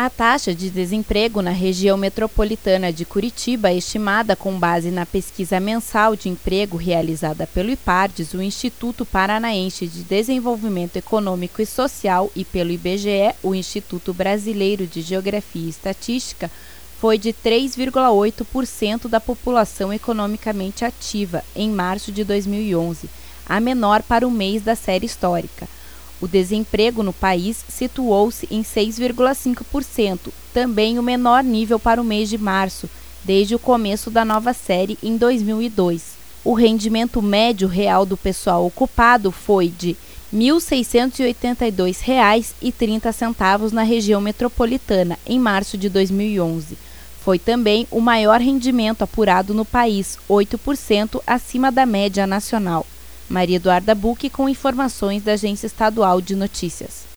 A taxa de desemprego na região metropolitana de Curitiba, estimada com base na pesquisa mensal de emprego realizada pelo IPARDES, o Instituto Paranaense de Desenvolvimento Econômico e Social, e pelo IBGE, o Instituto Brasileiro de Geografia e Estatística, foi de 3,8% da população economicamente ativa em março de 2011, a menor para o mês da série histórica. O desemprego no país situou-se em 6,5%, também o menor nível para o mês de março, desde o começo da nova série em 2002. O rendimento médio real do pessoal ocupado foi de R$ 1.682,30 na região metropolitana, em março de 2011. Foi também o maior rendimento apurado no país, 8% acima da média nacional. Maria Eduarda Bucchi com informações da Agência Estadual de Notícias.